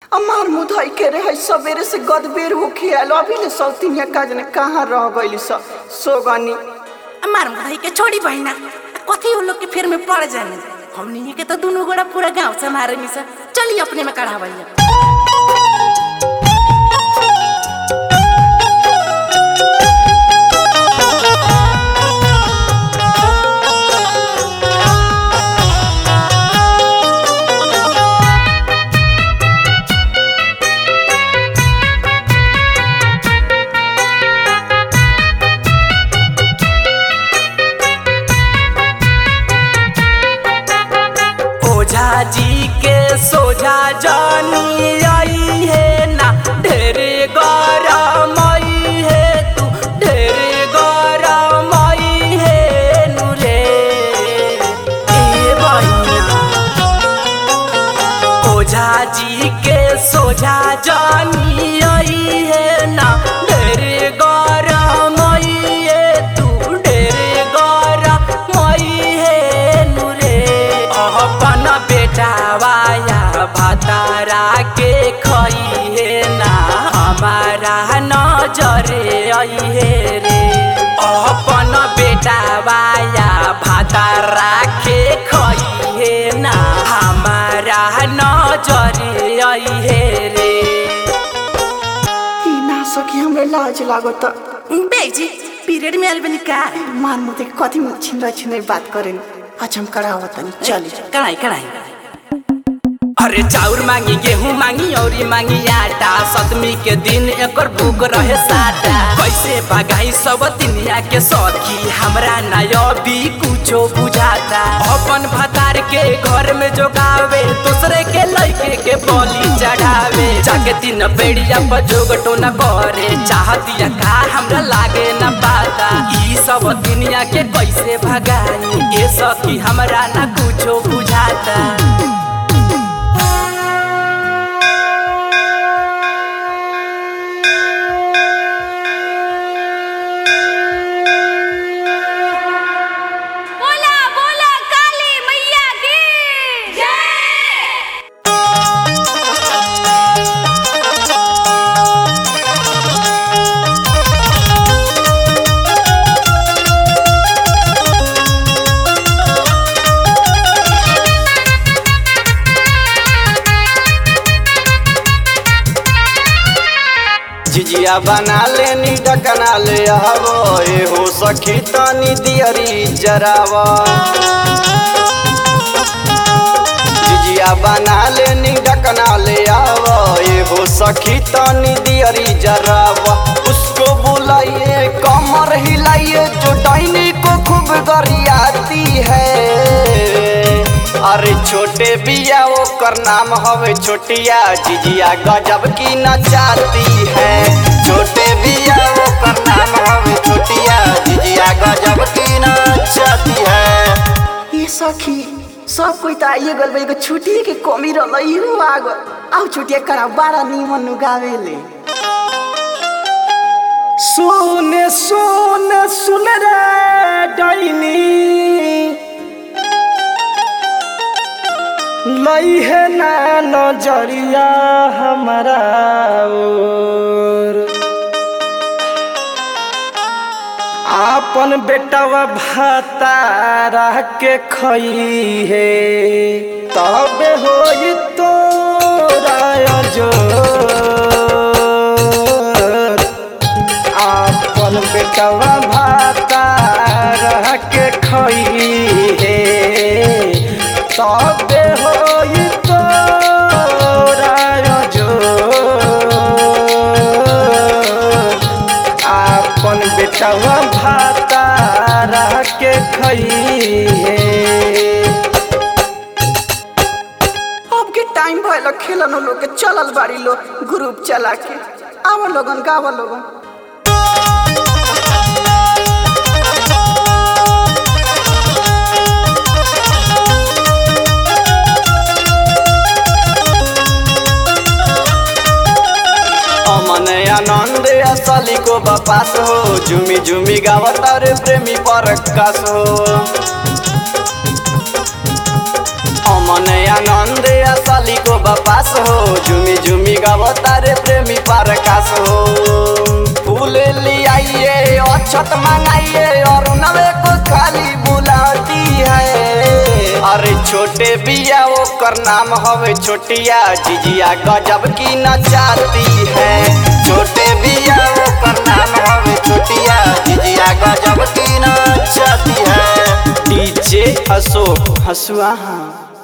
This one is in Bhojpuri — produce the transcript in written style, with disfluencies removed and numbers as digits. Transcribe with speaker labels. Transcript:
Speaker 1: अमार मुधई के रहे सवेरे से गदबेर होके आयल अभी ले सौतिनिया काज ने कहाँ रह गइली सोगनी।
Speaker 2: अमार मुधई के छोड़ी बहिना कथी वो लोग के फेर में पड़ जाने हमनी के तो दोनों गोड़ा पूरा गांव से मारे मिसा चली अपने में कढ़ावलिया। ओझा जी के सोझा जानी आई है ना ढेरे गरमई है तू ढेरे गरमई है नुरे ए बहिना। ओझा जी के सोझा जानी आई है ना ढेरे गरमई है तू ढेरे गरमई है नुरे। अपन बेटावाया भातारा के खई है ना हमारा नजरे आई है रे। अपन बेटावाया भातारा के खई है ना हमारा नजरे आई है रे।
Speaker 1: ई ना सकी हमें लाज लागत
Speaker 2: बेजी पीरियड में अलबनी का
Speaker 1: मार मुझे कथी में छिन बात करें। अच्छा हम कढ़ावतनी चली
Speaker 2: कढ़ाई कढ़ाई। अरे चाउर मांगी गेहूं मांगी औरी मांगी आटा सतमी के दिन एकर भूख रहे साटा। कैसे बगाई सब दुनिया के सखी हमरा ना भी कुछो बुझाता। अपन भतार के घर में जोगावे दूसरे के लइके के बलि चढ़ावे जाके दिन बेड़िया पर जोगटो न करे चाहतिया का हमरा लागे न पाता। ई सब दुनिया के कैसे भगाई ये सखी हमरा ना कुछो बुझाता।
Speaker 3: जिजिया बना लेनी ढकना ले आवो ए हो सखी तनी दियरी जरावा। जिजिया बना लेनी ढकना ले आवो ए हो सखी तनी दियरी जरावा। उसको बुलाइए कमर हिलाइए जो डाइनी को खूब गरियाती है। अरे छोटे बिया वो कर नाम हवे छोटिया जिजिया गजब की नचाती है। छोटे बिया वो कर नाम हवे छोटिया जिजिया गजब की नचाती है।
Speaker 1: ये सखी सब कोई तो आइए गल एगो छुट्टी के कमी रही हो आगो आउ छुट्टिया करा बड़ा नीमन गावेले।
Speaker 4: सुन सुन सुन रे डाइनी लई है ना नजरिया हमारा ओर। आपन बेटवा भातारा के खई है तब होई तोरा जोर। आपन बेटवा भातारा के खई है तब होई तोरा जोर। आपन बेटवा भातारा के खई है।
Speaker 1: अब के टाइम भइल खेलन लोग के चलल बाड़ी लो ग्रुप चला के आवा लोगन गावा लोगन।
Speaker 3: अमन आनंद असली को बपास हो झुमी झुमी गावत रे प्रेमी परकाश हो। अमन आनंद असली को बपास हो झुमी झुमी गावता रे प्रेमी प्रकाश हो। फूल ले आइए अक्षत मंगाइए और नवे को खाली बुलाती है। अरे छोटे बिया वो कर नाम हवे छोटिया जिजिया गजब की नचाती है। छोटे बिया वो कर नाम हवे छोटिया जिजिया गजब की नचाती है। डीजे अशोक हसुआ।